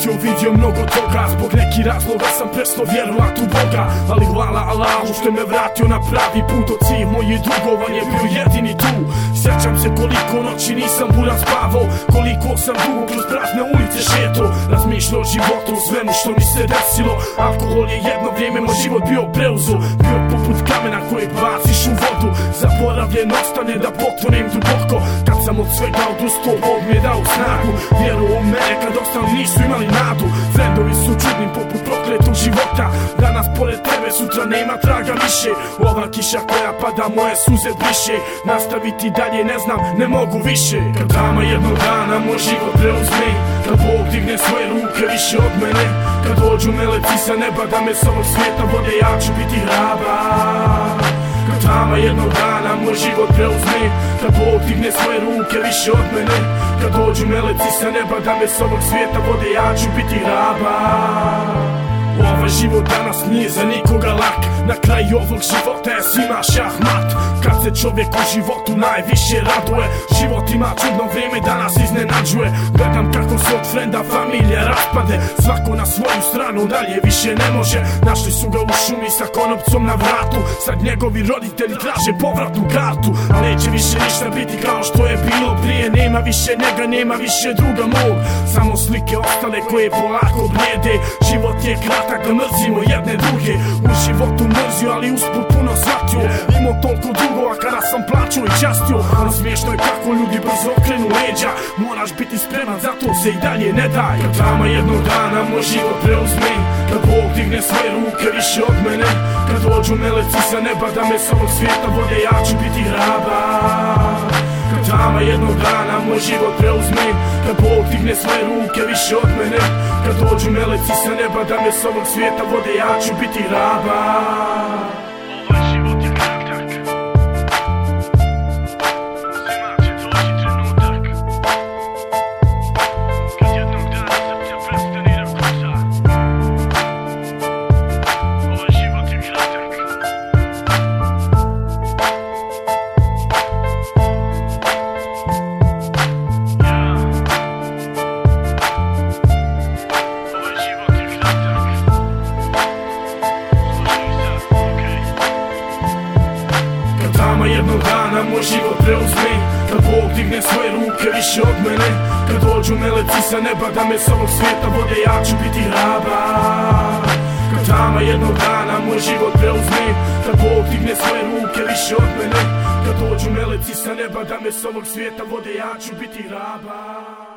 shvatio, vidio mnogo toga. Zbog nekih razloga sam prestao vjerovat u Boga, ali hvala Allahu što me vratio na pravi put. Od svih mojih drugova je bio jedini tu. Sjećam se koliko noći nisam buran spavao, koliko sam dugo kroz prazne ulice šetao, razmišljao o životu, o svemu što mi se desilo. Alkohol je jedno vrijeme moj život bio preuzo, bio poput kamena kojeg baciš u vodu. Zaboravljen ostane da potonem duboko. Kad sam od svega odustao, Bog mi je dao snagu. Vjeruo u mene kad ostali nisu imali nadu. Frendovi su čudni poput prokletog života. Danas pored tebe, sutra nema traga više. Ova kiša koja pada moje suze briše. Nastaviti dalje ne znam, ne mogu više. Kad drama jednog dana moj život preuzme, kad Bog digne svoje ruke više od mene, kad dođu meleci sa neba da me s ovog svijeta vode, ja ću biti hrabar. Kad drama jednog dana moj život preuzme, kad Bog digne svoje ruke više od mene, kad dođu meleci sa neba da me s ovog svijeta vode, ja ću biti hrabar. Ovaj život danas nije za nikoga lak, na kraju ovog života je svima šahmat. Kad se čovjek u životu najviše raduje, život ima čudno vrijeme da nas iznenađuje. Gledam kako se od frenda familija raspade, svako na svoju stranu, dalje više ne može. Našli su ga u šumi sa konopcom na vratu, sad njegovi roditelji traže povratnu kartu. A neće više ništa biti kao što je bilo prije, nema više njega, nema više druga mog. Samo slike ostale koje polako blijede. Život je kratak da mrzimo jedne druge, u životu mrzio ali usput puno shvatio. Imao toliko dugova kada sam plaćao i častio, ali smiješno je kako ljudi brzo okrenu leđa. Moraš biti spreman, zato se i dalje ne daj. Kad drama jednog dana moj život preuzme, kad Bog digne svoje ruke više od mene, kad dođu meleci sa neba da me s ovog svijeta vode, ja ću biti hrabar. Kad drama jednog dana moj život preuzme, kad Bog digne svoje ruke više od mene, kad dođu meleci sa neba da me s ovog svijeta vode, ja ću biti hrabar. Ovaj život je kratak, svima će doći trenutak, kad jednog dana srce prestane da kuca. Ovaj život je kratak. Jednog dana moj život preuzme, kad Bog digne svoje ruke više od mene, kad dođu meleci sa neba da me s ovog svijeta vode, ja ću biti hrabar. Kad drama jednog dana moj život preuzme, kad Bog digne svoje ruke više od mene, kad dođu meleci sa neba da me s ovog svijeta vode, ja ću biti hrabar.